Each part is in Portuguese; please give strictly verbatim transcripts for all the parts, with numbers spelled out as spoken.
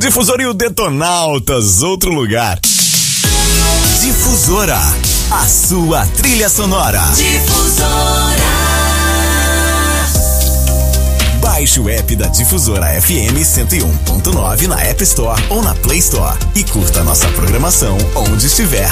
Difusora e o Detonautas, outro lugar. Difusora, a sua trilha sonora. Difusora. Baixe o app da Difusora F M cento e um ponto nove na App Store ou na Play Store e curta nossa programação onde estiver.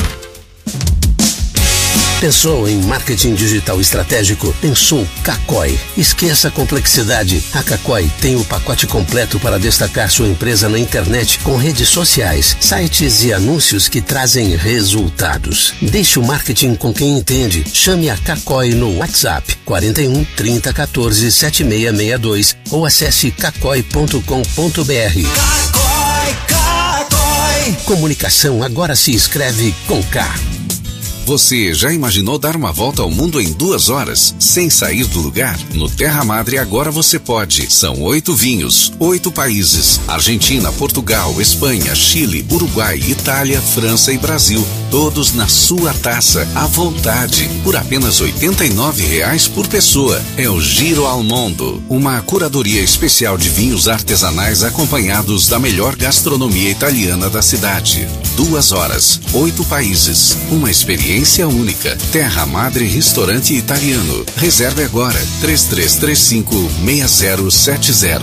Pensou em marketing digital estratégico? Pensou Cacói. Esqueça a complexidade. A Cacói tem o pacote completo para destacar sua empresa na internet com redes sociais, sites e anúncios que trazem resultados. Deixe o marketing com quem entende. Chame a Cacói no WhatsApp quarenta e um, trinta, quatorze, setenta e seis sessenta e dois ou acesse cacói ponto com ponto br. Cacói, Cacói. Comunicação agora se escreve com K. Você já imaginou dar uma volta ao mundo em duas horas, sem sair do lugar? No Terra Madre agora você pode. São oito vinhos, oito países: Argentina, Portugal, Espanha, Chile, Uruguai, Itália, França e Brasil. Todos na sua taça, à vontade, por apenas oitenta e nove reais por pessoa. É o Giro ao Mundo, uma curadoria especial de vinhos artesanais acompanhados da melhor gastronomia italiana da cidade. Duas horas, oito países, uma experiência única. Terra Madre Restaurante Italiano. Reserve agora. três três três cinco, seis zero sete zero.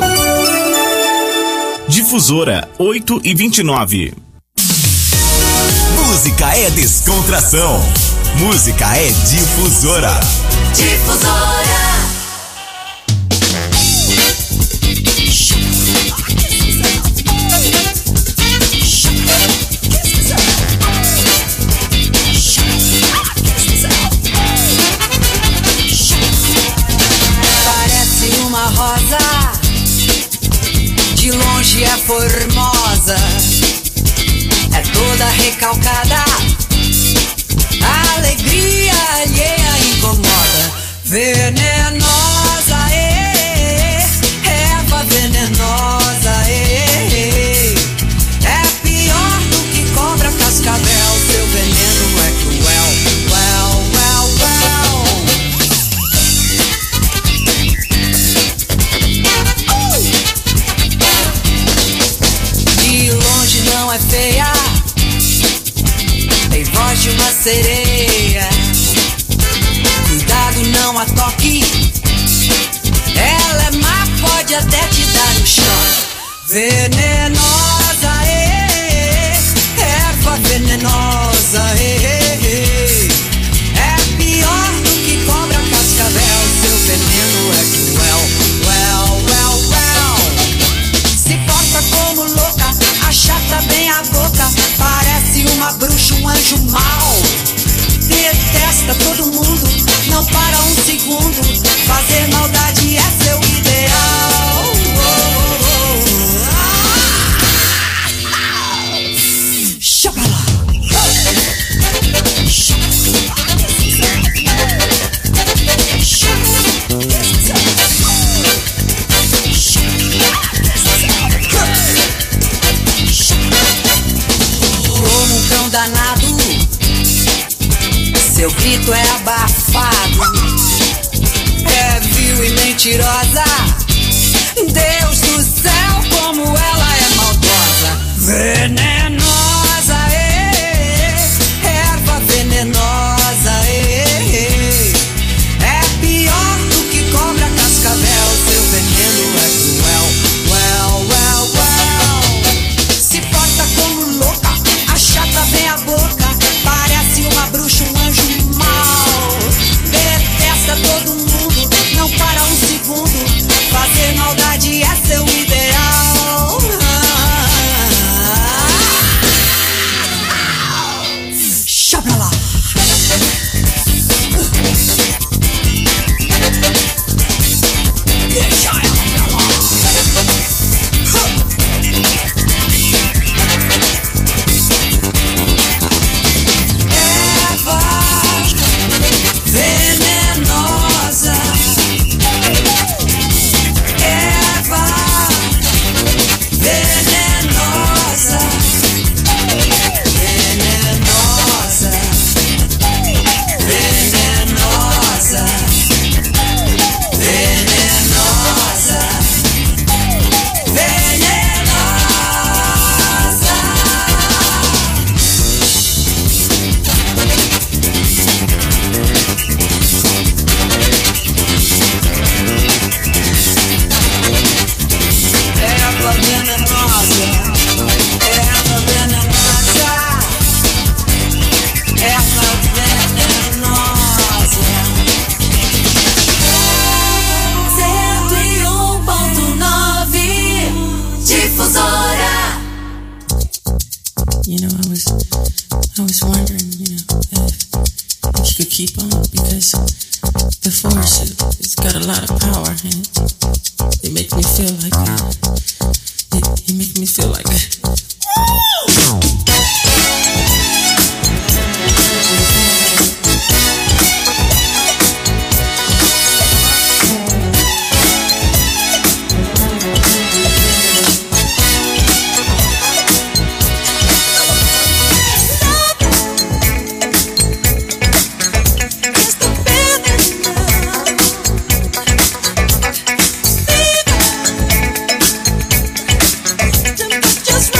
Difusora oito e vinte e nove. Música é descontração. Música é Difusora. Difusora. Uma rosa, de longe é formosa, é toda recalcada, a alegria alheia incomoda. Venenosa, é, erva venenosa, é, é pior do que cobra cascavel, seu veneno é cruel, well, well, well. Não é feia, tem voz de uma sereia. Cuidado, não a toque, ela é má, pode até te dar um choque. Venenosa, é, erva venenosa, é, é pior do que cobra cascavel, seu veneno é cruel, well, well, well. Se porta como louca, achata bem a boca, parece uma bruxa, um anjo mau. Detesta todo mundo, não para um segundo, fazer maldade é seu ideal. Oh, oh, oh. Ah, Chapala. Como um cão danado, seu grito é abafado, é vil e mentirosa. Deus do céu, como ela é maldosa. Venenosa, é, erva venenosa, é, é pior do que cobra cascavel, seu veneno é cruel, well, well, well. Se porta como louca, achata bem a boca, parece uma bruxa, um anjo mau. Detesta todo mundo, não para um segundo, fazer maldade é seu ideal. Ah, think he could keep on because the force, it's got a lot of power and it, it makes me feel like it, it makes me feel like just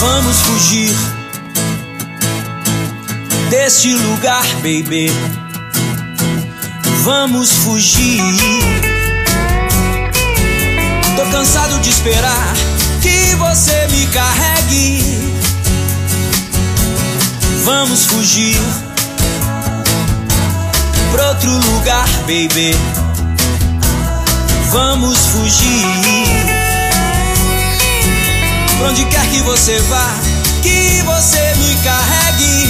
Vamos fugir deste lugar, baby. Vamos fugir. Tô cansado de esperar que você me carregue. Vamos fugir pra outro lugar, baby. Vamos fugir. Pra onde quer que você vá, que você me carregue.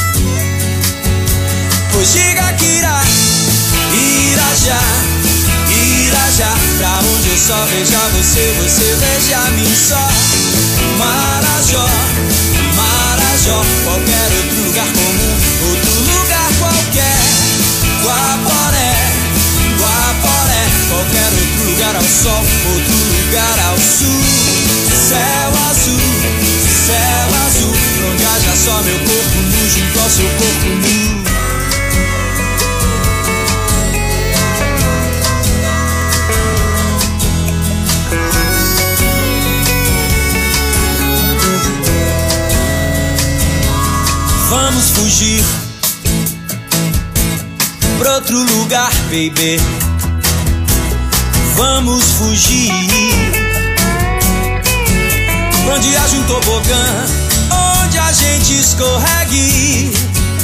Pois diga que irá, irá já, irá já. Pra onde eu só veja você, você veja a mim só. Marajó, Marajó, qualquer outro lugar comum, outro lugar qualquer. Guaporé, Guaporé, qualquer outro lugar ao sol, outro lugar ao sul. Céu azul, céu azul, pra onde haja só meu corpo nu junto ao seu corpo nu. Vamos fugir pra outro lugar, baby. Vamos fugir pra onde haja um tobogã, onde a gente escorregue.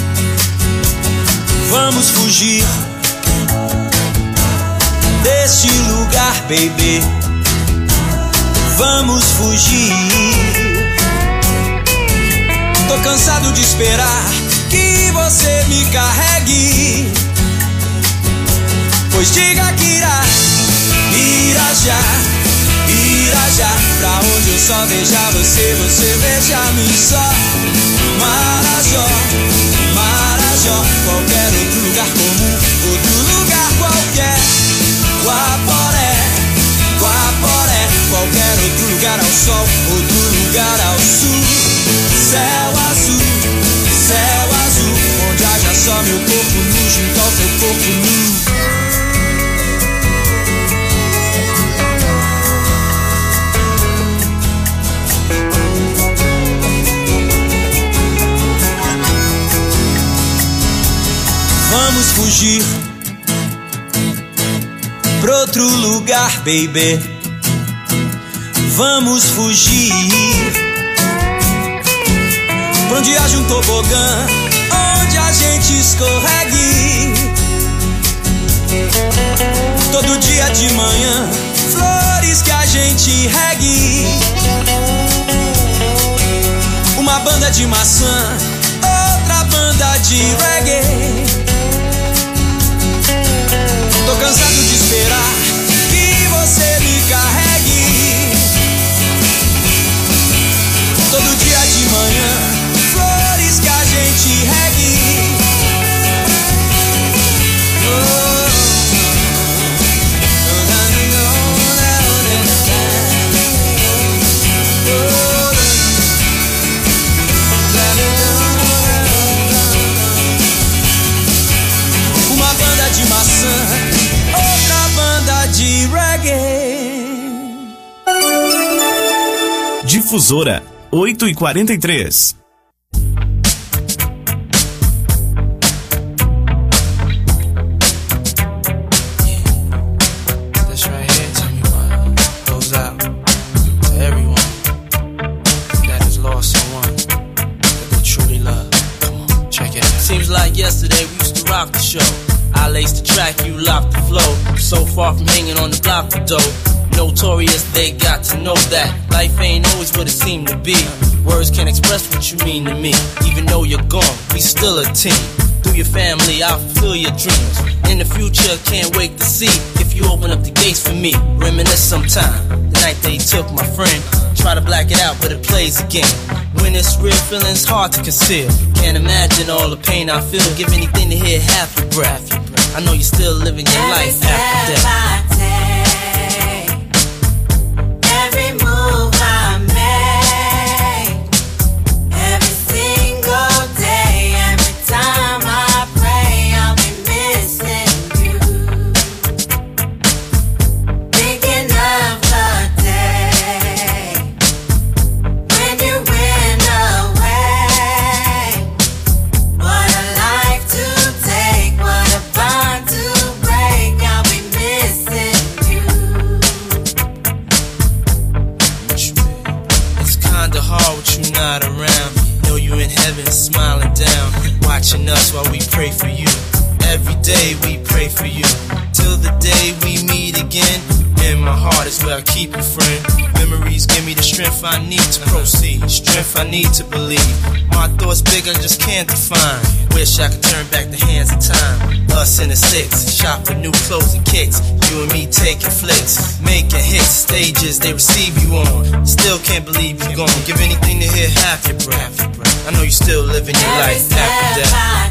Vamos fugir deste lugar, baby. Vamos fugir. Tô cansado de esperar que você me carregue. Pois diga que irá, irá já, irá já. Pra onde eu só veja você, você veja a mim só. Marajó, Marajó, qualquer outro lugar comum, outro lugar qualquer. Guaporé, Guaporé, qualquer outro lugar ao sol, outro lugar ao sul. Céu azul, céu azul, onde haja só meu corpo nu junto ao teu corpo nu. Vamos fugir pra outro lugar, baby. Vamos fugir pra onde haja um tobogã, onde a gente escorregue. Todo dia de manhã, flores que a gente regue. Uma banda de maçã, outra banda de reggae. Tô cansado de esperar que você me carregue. Todo dia de manhã, flores que a gente regue. Oh. Uma banda de maçã, outra banda de reggae. Difusora oito e quarenta e três. Yesterday we used to rock the show. I laced the track, you locked the flow. So far from hanging on the block for dough. Notorious, they got to know that life ain't always what it seemed to be. Words can't express what you mean to me. Even though you're gone, we still a team. Through your family, I'll fulfill your dreams. In the future, can't wait to see if you open up the gates for me. Reminisce sometime, the night they took my friend. Try to black it out, but it plays again. When it's real, feeling's hard to conceal. Can't imagine all the pain I feel. Give anything to hear half your breath. I know you're still living your every life after death. I take, every move I make, every single day, every time I pray, I'll be missing you. Thinking of the day when you went. not around. Know you in heaven, smiling down, watching us while we pray for you. Every day we pray for you, till the day we meet again. In my heart is where I keep you, friend. Memories give me the strength I need to proceed, strength I need to believe. My thoughts big, I just can't define. Wish I could turn back the hands of time. Us in the six, shop for new clothes and kicks. You and me taking flicks, making hits, stages they receive you on. Still can't believe you're gone. Give anything to hear half your breath. I know you still living your life after death.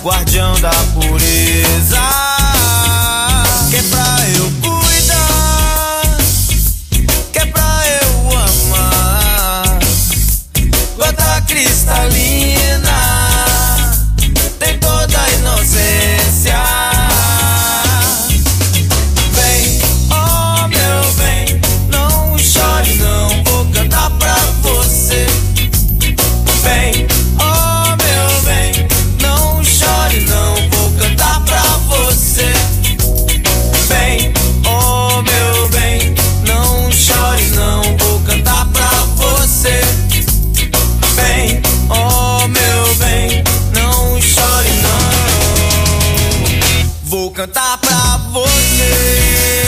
guardião da pureza, que é pra eu cuidar, que é pra eu amar. Gota cristalina, tem toda a inocência. Vem, oh meu bem, não chore não, vou cantar pra você. Vem, oh meu bem, não chore não, vou cantar pra você. Vem, oh meu bem, não chore não, vou cantar pra você. Vem, oh meu bem, não chore não, vou cantar pra você.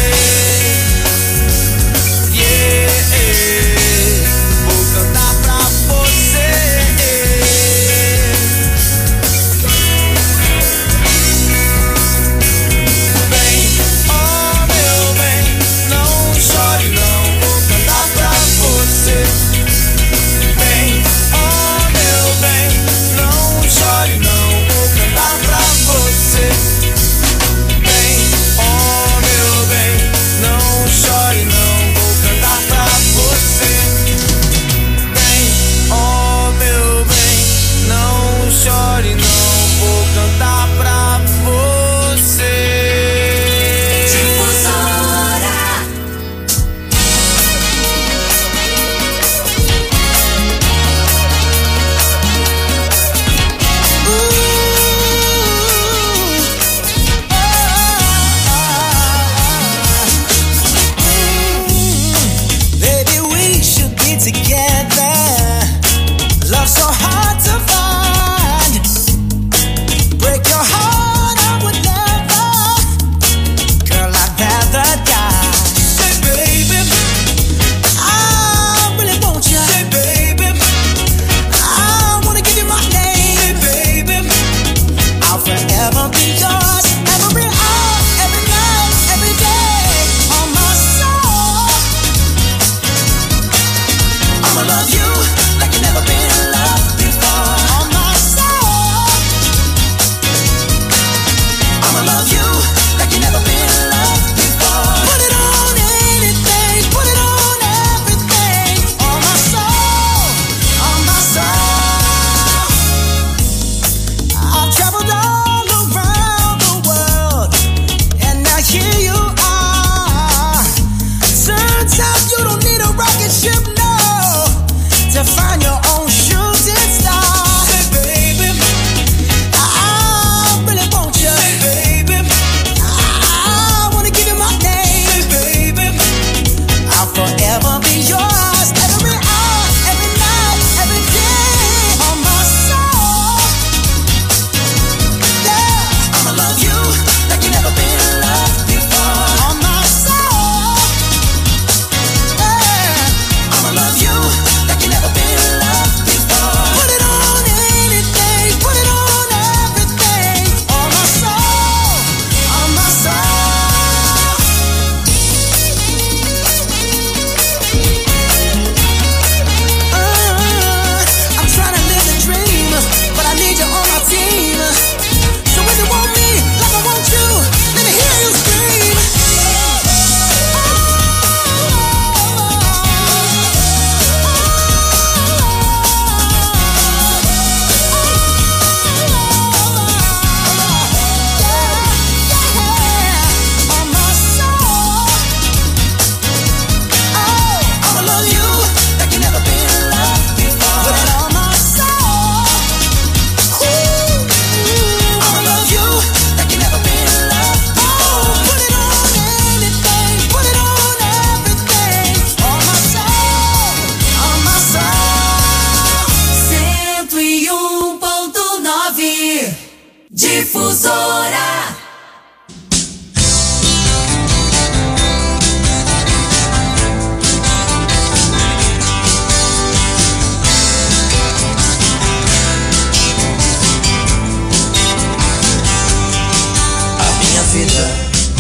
Difusora. A minha vida,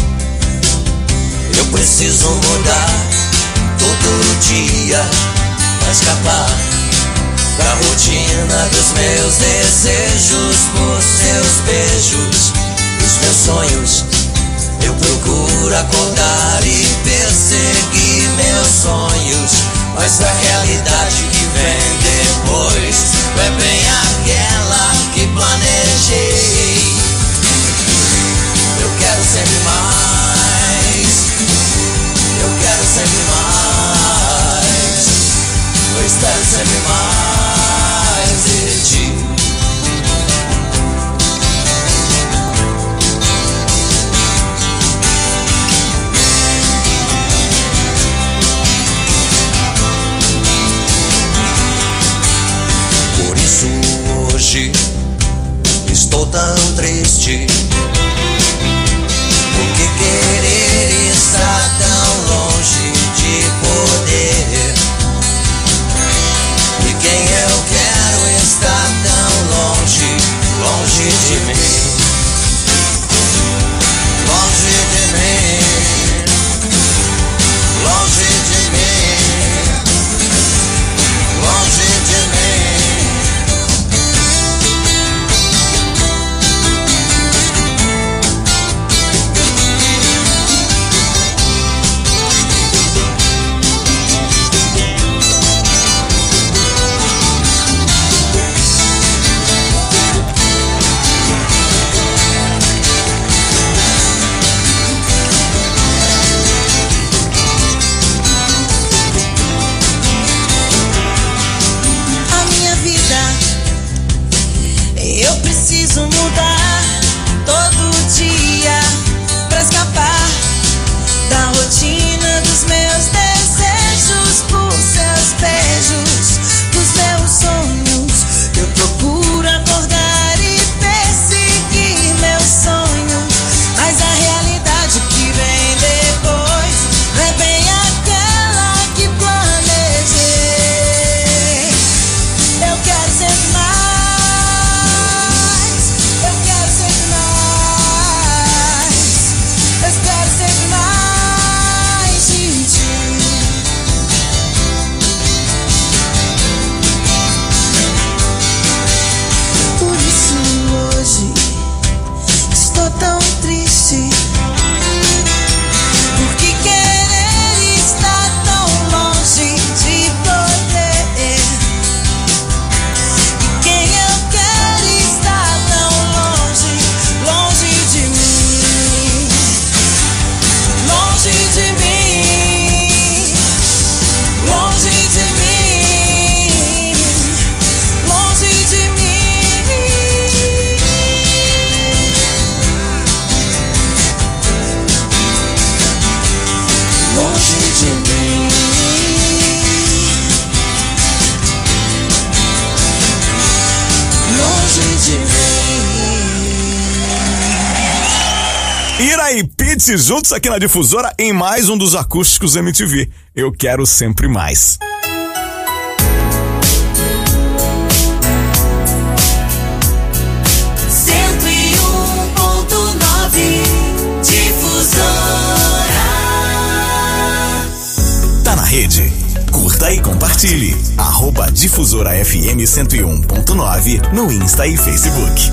eu preciso mudar todo dia pra escapar da rotina dos meus desejos por seus beijos. sonhos. Eu procuro acordar e perseguir meus sonhos, mas a realidade que vem depois não é bem aquela que planejei. Eu quero sempre mais, eu quero sempre mais, eu espero sempre mais de ti. Por isso hoje estou tão triste, porque querer está tão longe de poder, e quem eu quero está tão longe, longe de mim, longe de mim, longe de mim, longe de mim. Eu preciso mudar todo dia pra escapar da rotina dos meus desejos, por seus beijos, dos meus sonhos. Eu procuro acordar e perseguir meus sonhos, mas a realidade que vem depois não é bem aquela que planejei. Eu quero sempre mais, tão triste, porque querer está tão longe de poder, e quem eu quero está tão longe, longe de mim, longe de mim, longe de mim, longe de mim. Longe de mim, longe de mim. Ira e Pitty juntos aqui na Difusora em mais um dos acústicos M T V. Eu quero sempre mais. cento e um ponto nove Difusora. Tá na rede? Curta e compartilhe. Arroba Difusora F M cento e um ponto nove no Insta e Facebook.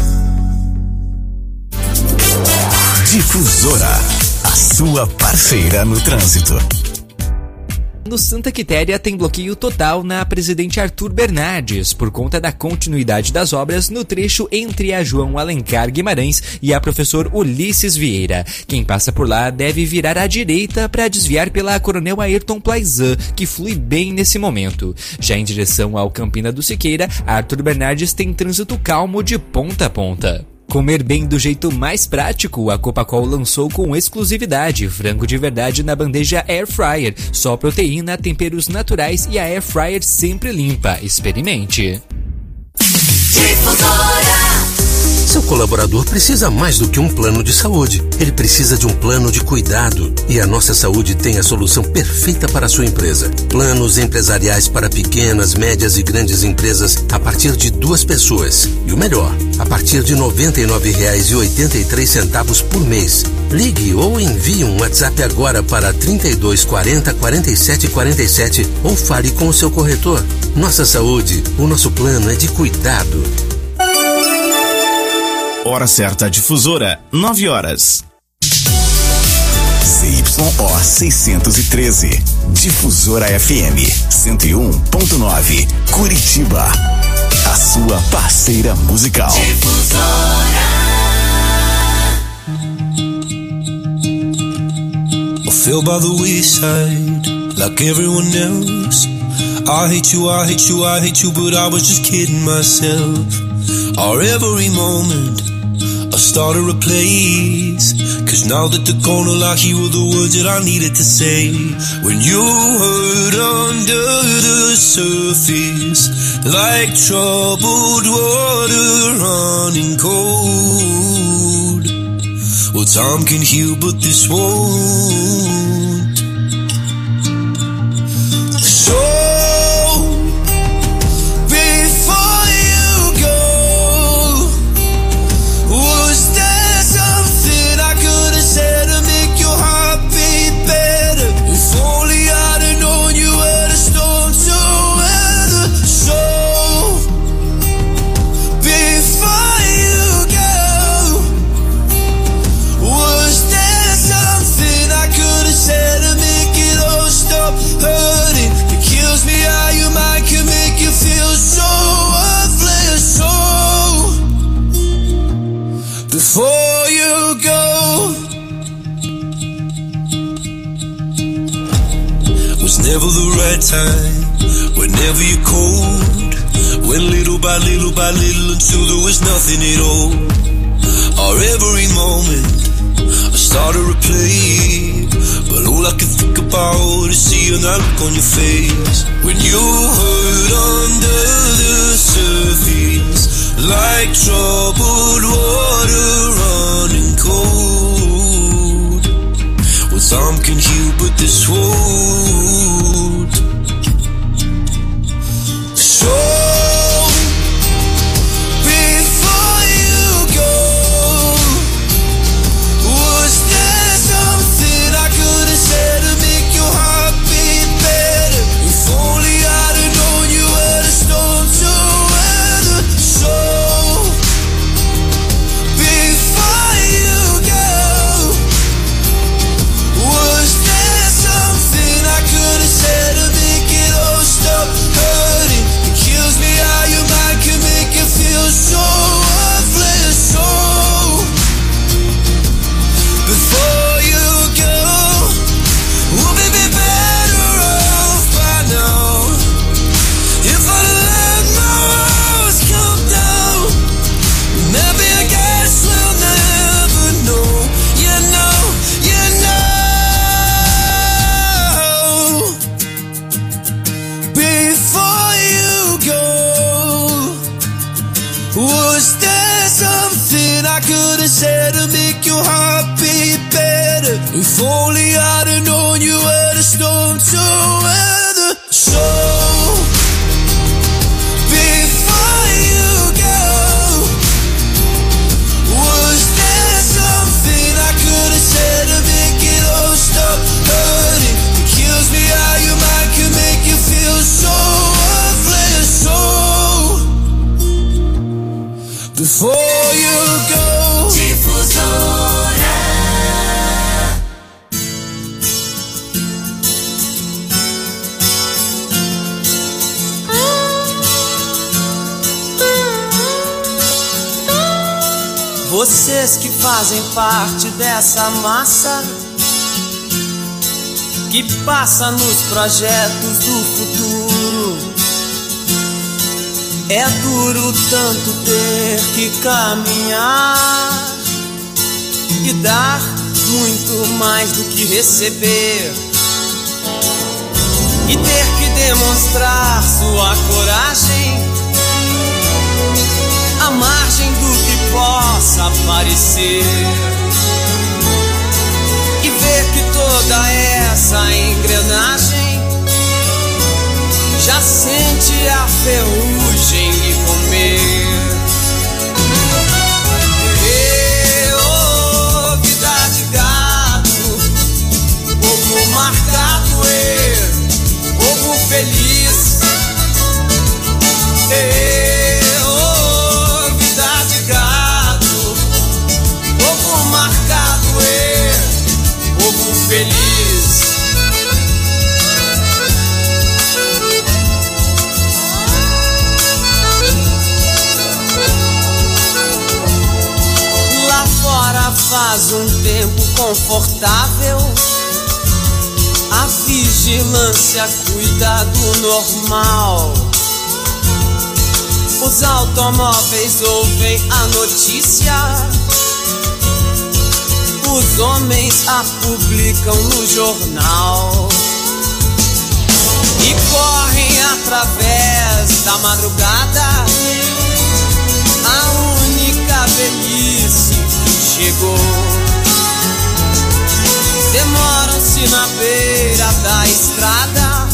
Difusora, a sua parceira no trânsito. No Santa Quitéria tem bloqueio total na Presidente Arthur Bernardes por conta da continuidade das obras no trecho entre a João Alencar Guimarães e a Professor Ulisses Vieira. Quem passa por lá deve virar à direita para desviar pela Coronel Ayrton Plaizan, que flui bem nesse momento. Já em direção ao Campina do Siqueira, Arthur Bernardes tem trânsito calmo de ponta a ponta. Comer bem do jeito mais prático, a Copacol lançou com exclusividade frango de verdade na bandeja Air Fryer. Só proteína, temperos naturais e a Air Fryer sempre limpa. Experimente. Difusora. Seu colaborador precisa mais do que um plano de saúde. Ele precisa de um plano de cuidado. E a Nossa Saúde tem a solução perfeita para a sua empresa. Planos empresariais para pequenas, médias e grandes empresas a partir de duas pessoas. E o melhor, a partir de noventa e nove reais e oitenta e três centavos por mês. Ligue ou envie um WhatsApp agora para trinta e dois quarenta, quarenta e sete quarenta e sete ou fale com o seu corretor. Nossa Saúde, o nosso plano é de cuidado. Hora certa difusora, nove horas. C Y O seiscentos e treze, Difusora F M cento e um ponto nove, Curitiba. A sua parceira musical. Difusora. I fell by the wayside like everyone else. I hate you, I hate you, I hate you, but I was just kidding myself. Our every moment I started a place, cause now that they're gone, all I hear were the words that I needed to say. When you hurt under the surface, like troubled water running cold. Well, time can heal, but this won't. So before you go, was never the right time, whenever you're cold, went little by little by little until there was nothing at all. Our every moment I started to play, but all I can think about is seeing that look on your face. When you hurt under the surface, like troubled water running cold. Well, time can heal, but this won't. So before you go, was there something I could have said to make your heart beat better? If only I'd have known you were the storm to weather. So before you go, was there something I could have said to make it all stop hurting? It kills me how your mind can make you feel so worthless. So before you go, we'll be better off by now. If I let my walls come down, maybe I guess we'll never know. You know, you know. Before you go, was there something I could have said to make your heart beat better? If only I'd have known you were the storm to weather. So before you go, was there something I could have said to make it all stop hurting? It kills me how your mind can make you feel so worthless. So before you go, Difusora. Vocês que fazem parte dessa massa que passa nos projetos do futuro. É duro tanto ter que caminhar e dar muito mais do que receber, e ter que demonstrar sua coragem à margem do que possa parecer, e ver que toda essa engrenagem já sente a ferrugem lhe comer. E, oh, vida de gado, povo marcado, e, povo feliz. E, oh, vida faz um tempo confortável, a vigilância cuida do normal. Os automóveis ouvem a notícia, os homens a publicam no jornal e correm através da madrugada, a única velhice que chegou. Demoram-se na beira da estrada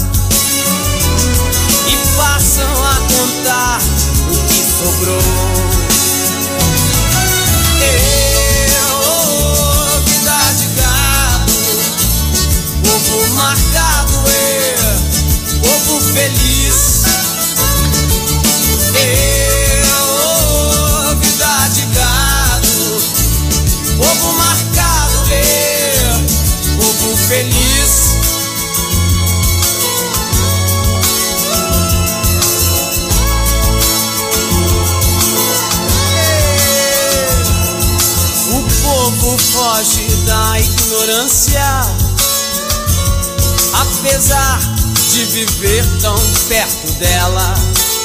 e passam a contar o que sobrou. Eu, vida de gado, povo marcado, eu, povo feliz. Eu, vida de gado, povo marcado, eu, povo feliz. O povo foge da ignorância, apesar de viver tão perto dela,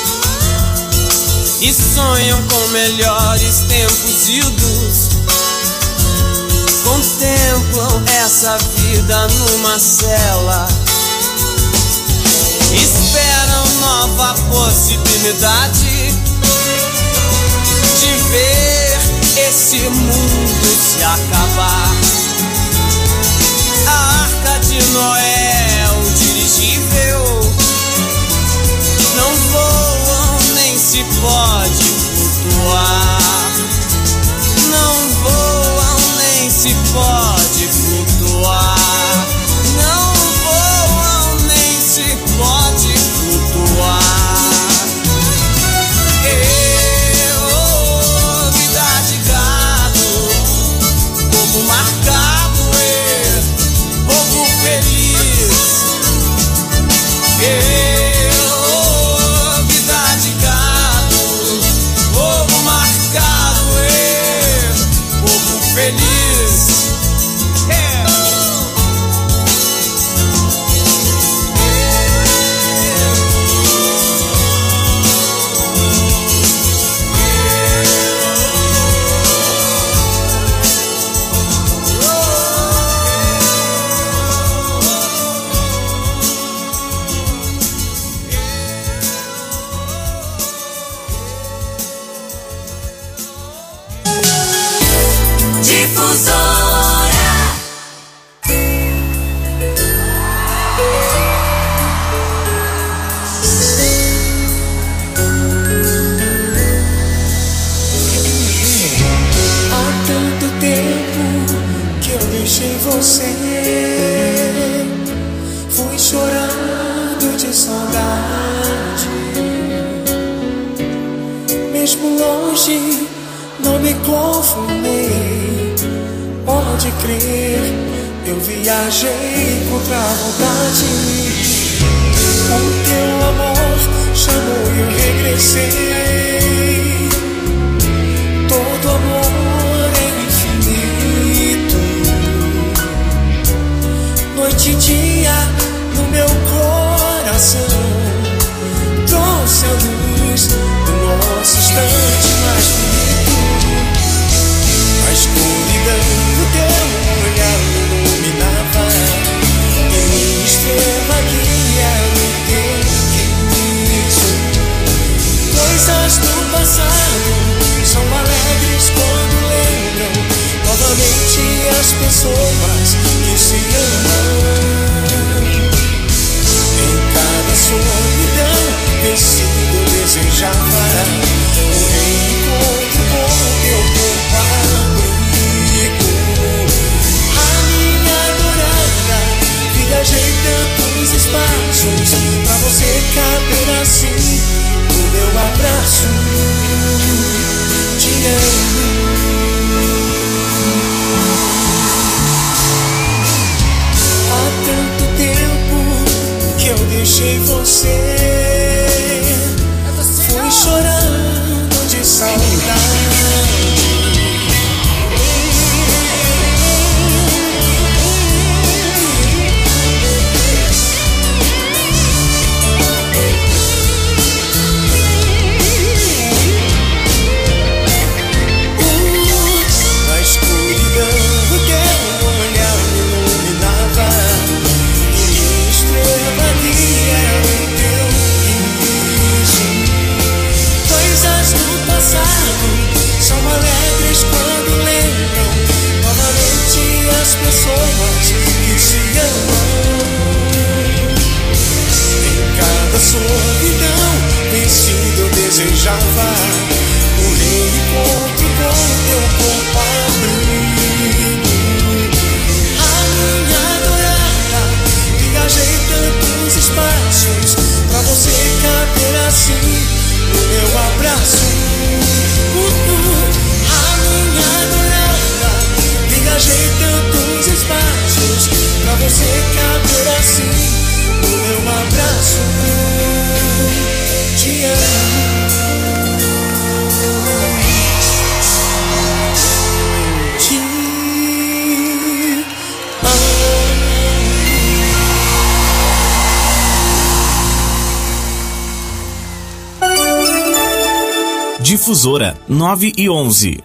e sonham com melhores tempos idos. Contemplam essa vida numa cela, esperam nova possibilidade de ver esse mundo se acabar. A Arca de Noé, o dirigível, não voam nem se pode flutuar. Não voam nem se pode flutuar. Não voam nem se pode flutuar. Eu, vida de gado, povo marcado, eu, povo feliz. Eu, vida de gado, povo marcado, eu, povo feliz. desejava um reencontro com teu corpo abrigo. A minha adorada, viajei tantos espaços pra você caber assim no meu abraço. Uh, uh, a minha adorada, viajei tantos espaços pra você caber assim no meu abraço. Te amo. Te amo. Difusora nove e onze.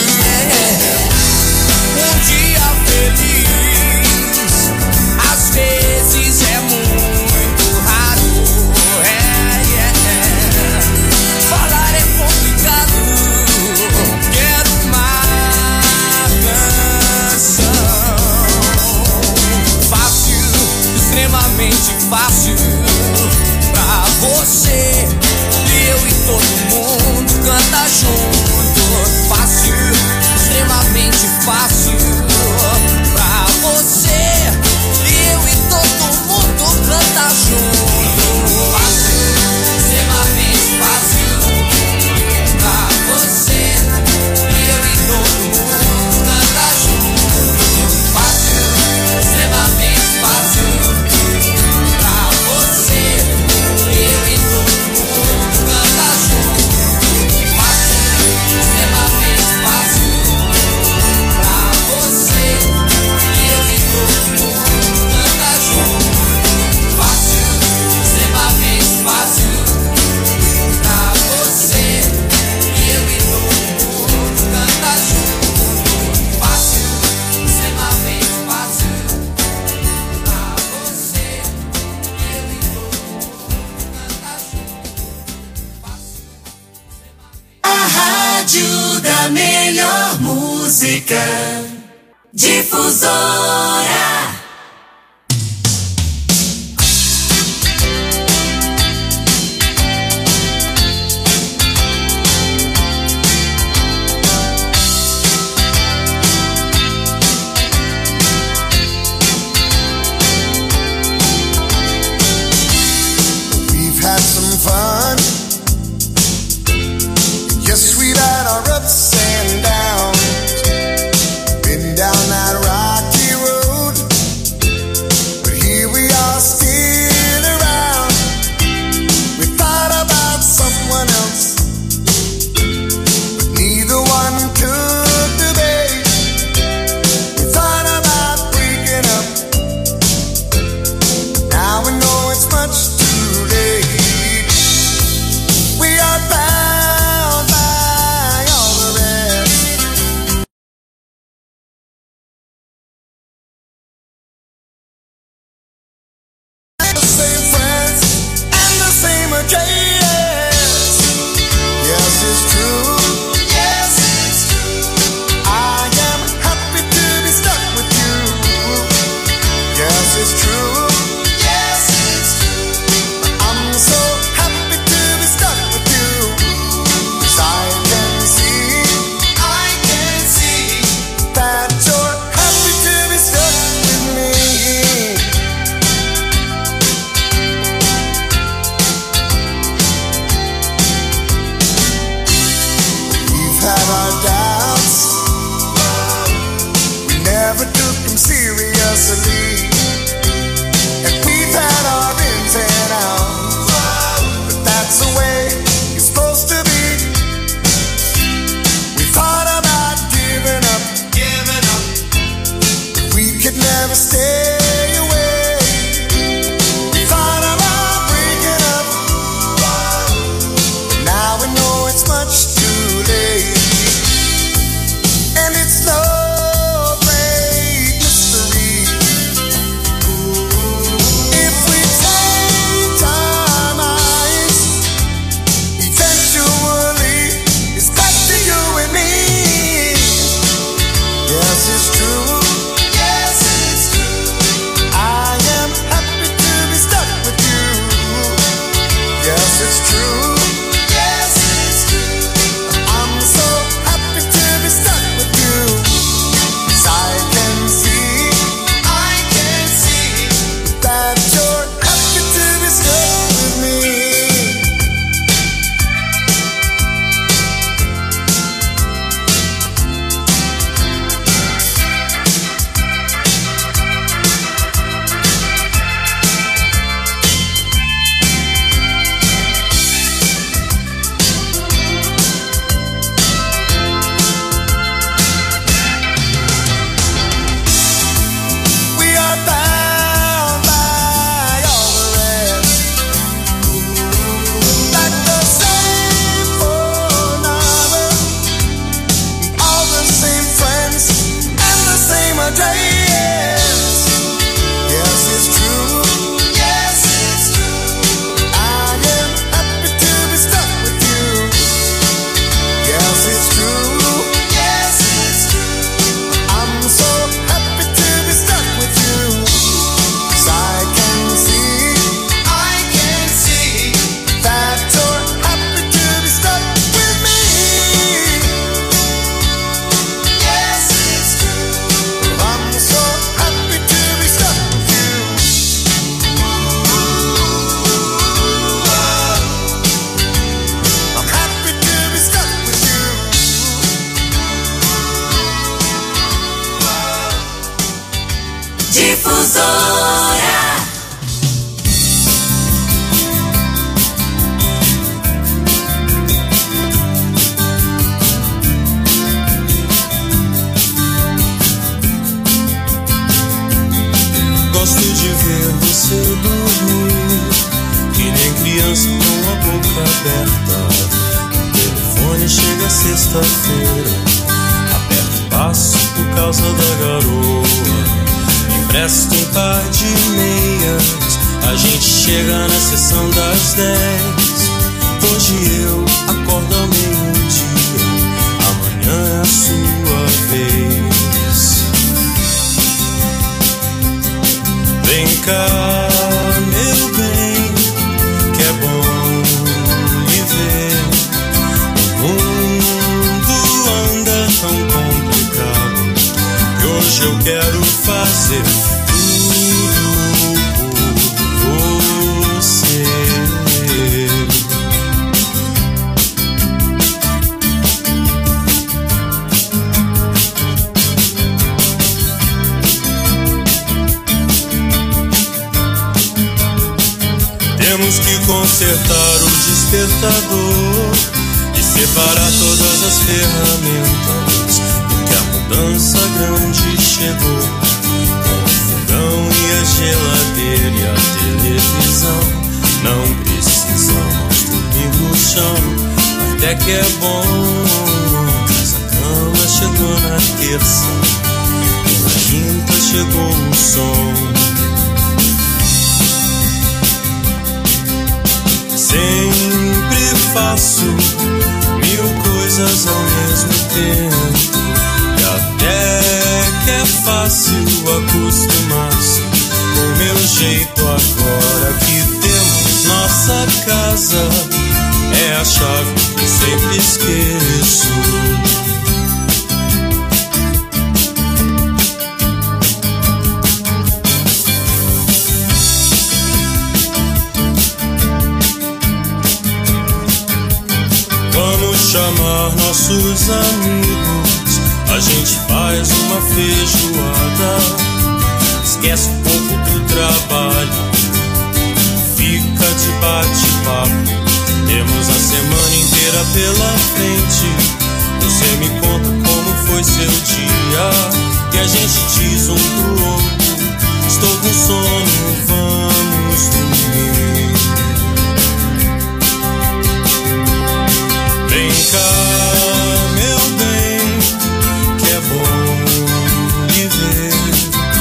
Um dia feliz, às vezes todo mundo canta junto. Fácil, extremamente fácil pra você. Eu e todo mundo canta junto. Fácil, extremamente fácil pra você. Eu e todo mundo canta junto. Fácil, extremamente fácil pra você. Eu e todo mundo canta junto. Fácil, extremamente fácil pra você. Eu e todo mundo canta junto. Fácil, extremamente fácil pra você. Eu e todo mundo canta junto. Fácil, extremamente fácil pra você. Eu e todo mundo canta junto. A rádio da melhor música. Difusora. We've had some fun. Yes, we've had our ups and downs. Been down that rocky road. terça-feira. Aperto o passo por causa da garoa. Empresto um par de meias. A gente chega na sessão das dez. Hoje eu acordo ao meio-dia. Amanhã é a sua vez. Vem cá, meu bem, que é bom lhe ver. O mundo anda tão complicado e hoje eu quero fazer tudo por você. Temos que consertar o despertador e separar todas as ferramentas, porque a mudança grande chegou. Com o fogão e a geladeira e a televisão, não precisamos dormir no chão, até que é bom. Mas a cama chegou na terça e na quinta chegou o som. Sempre faço mil coisas ao mesmo tempo, e até que é fácil acostumar-se com o meu jeito. Agora que temos nossa casa, é a chave que sempre esqueço. Chamar nossos amigos, a gente faz uma feijoada, esquece um pouco do trabalho, fica de bate-papo. Temos a semana inteira pela frente. Você me conta como foi seu dia, e a gente diz um pro outro: estou com sono, vamos dormir. Vem cá, meu bem, que é bom lhe ver.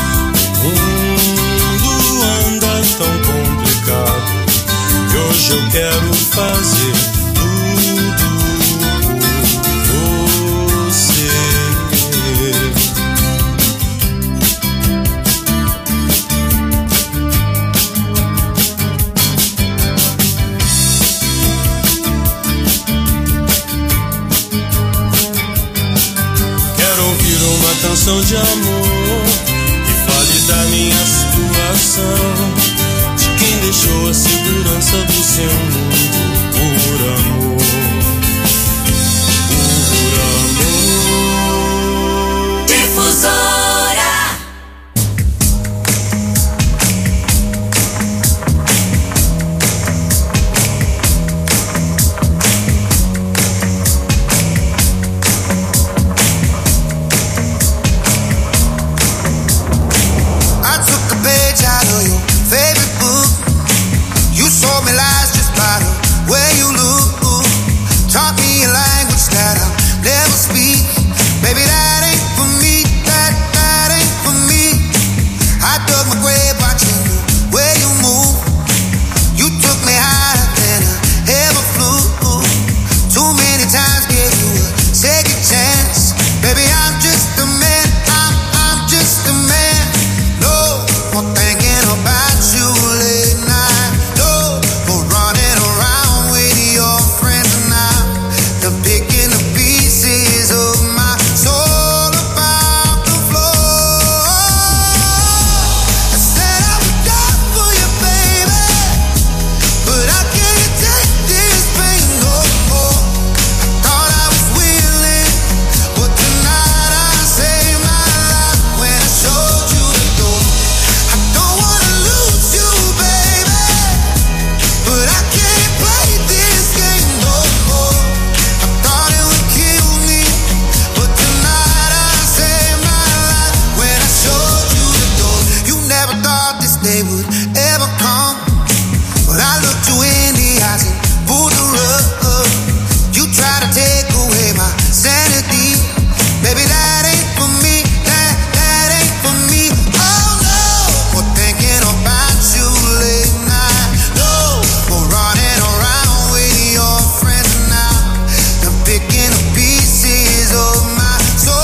O mundo anda tão complicado que hoje eu quero fazer tudo por você. Canção de amor que fale da minha situação, de quem deixou a segurança do seu mundo por amor.